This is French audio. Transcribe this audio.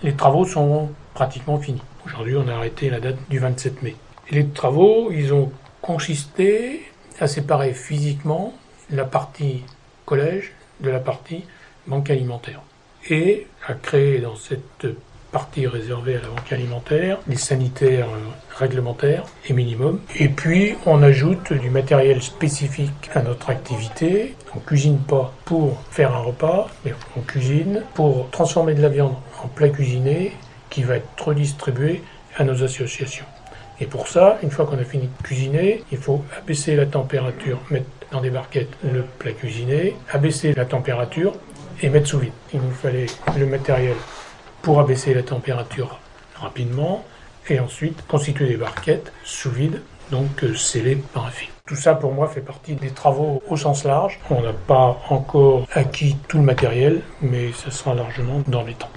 les travaux sont pratiquement finis. Aujourd'hui, on a arrêté la date du 27 mai. Et les travaux, ils ont consisté à séparer physiquement la partie collège de la partie banque alimentaire. Et à créer dans cette partie réservée à la banque alimentaire des sanitaires réglementaires et minimum. Et puis, on ajoute du matériel spécifique à notre activité. On ne cuisine pas pour faire un repas, mais on cuisine pour transformer de la viande en plat cuisiné qui va être redistribué à nos associations. Et pour ça, une fois qu'on a fini de cuisiner, il faut abaisser la température, mettre dans des barquettes le plat cuisiné, abaisser la température et mettre sous vide. Il nous fallait le matériel pour abaisser la température rapidement et ensuite constituer des barquettes sous vide, donc scellées par un fil. Tout ça pour moi fait partie des travaux au sens large. On n'a pas encore acquis tout le matériel, mais ça sera largement dans les temps.